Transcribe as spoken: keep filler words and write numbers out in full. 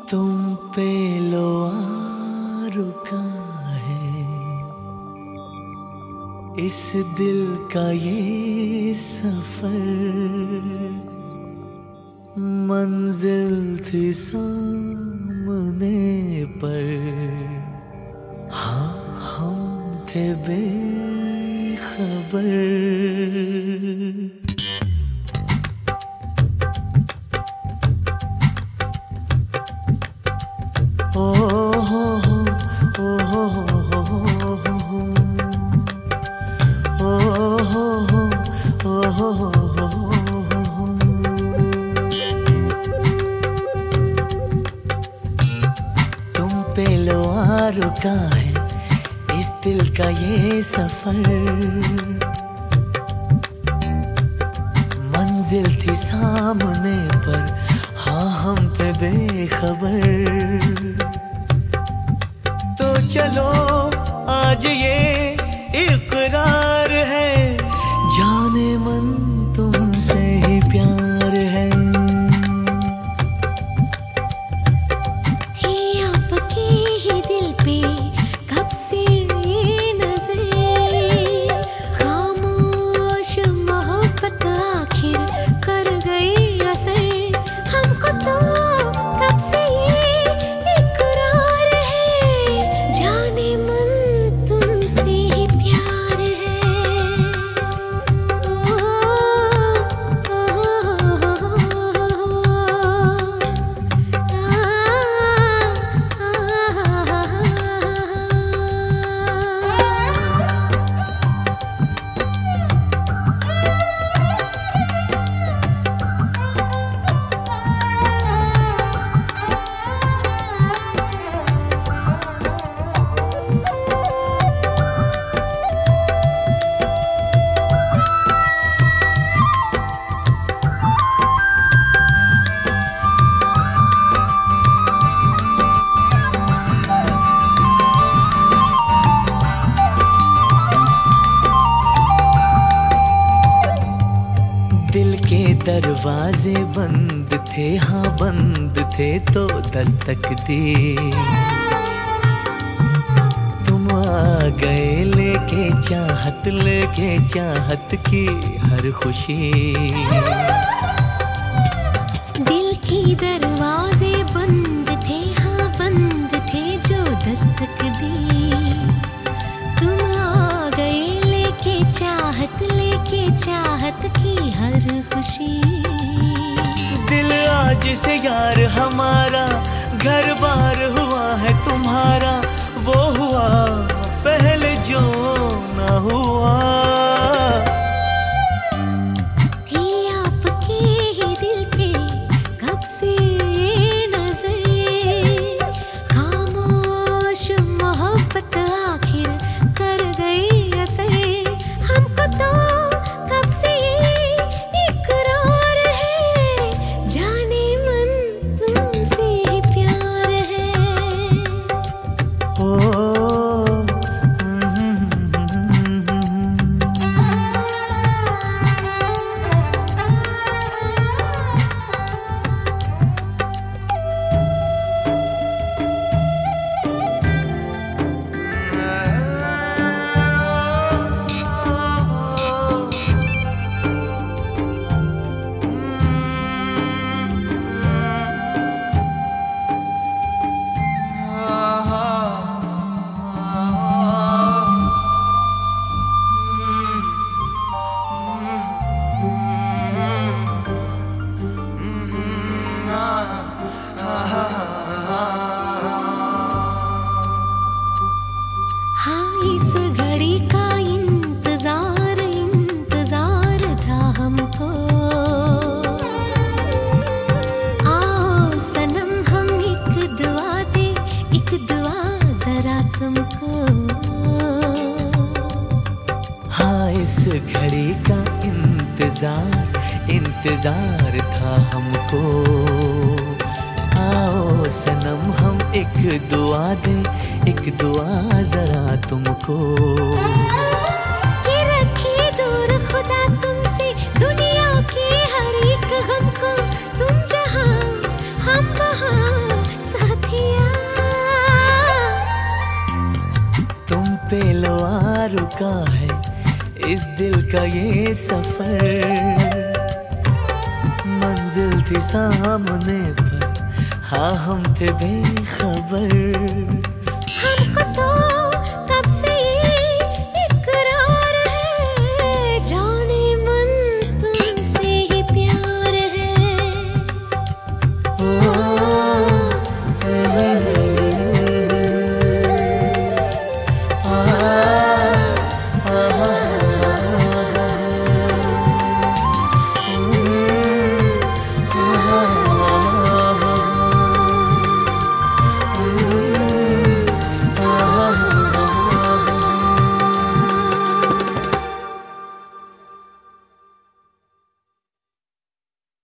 तुम पे लो आ रुका है इस दिल का ये सफर, मंजिल थी सामने पर हाँ हम थे बेखबर। ओ हो हो ओ हो हो ओ हो हो ओ हो हो। तुम पे लो आ रुका है इस दिल का ये सफर, मंजिल थी सामने पर हाँ हम थे बेखबर। तो चलो आज ये इकरार है, जाने मन तुमसे ही प्यार है। थी आपके ही दिल पे कब से ये नजर, खामोश मोहब्बत आखिर कर गई असर। हमको तो कब से ये इकरार है, जाने मन तुमसे ही प्यार है। ओ, ओ, दिल के दरवाजे बंद थे हाँ बंद थे तो दस्तक दी, तुम आ गए लेके चाहत लेके चाहत की हर खुशी। दिल के दरवाजे बंद थे हाँ बंद थे जो दस्तक दी, तुम आ गए लेके चाहत लेके चाहत की हर खुशी। दिल आज से यार हमारा घर बार हुआ है तुम्हारा, वो हुआ पहले जो ना हुआ। थी आपके ही दिल पे कब से ये नजर, खामोश मोहब्बत आखिर कर गई असर। हमको तो कब से ये इकरार है, जाने मन तुमसे ही प्यार है। ओ हाँ इस घड़ी का इंतजार इंतजार था हमको, आओ सनम हम एक दुआ दे एक दुआ जरा तुमको। हाँ इस घड़ी का इंतजार इंतजार था हमको, आओ सनम हम एक दुआ दे एक दुआ जरा तुमको। ये रखे दूर खुदा तुमसे दुनिया के हर एक गम को, तुम जहाँ हम वहाँ का है इस दिल का ये सफर। मंजिल थी सामने पर हाँ हम थे बेखबर।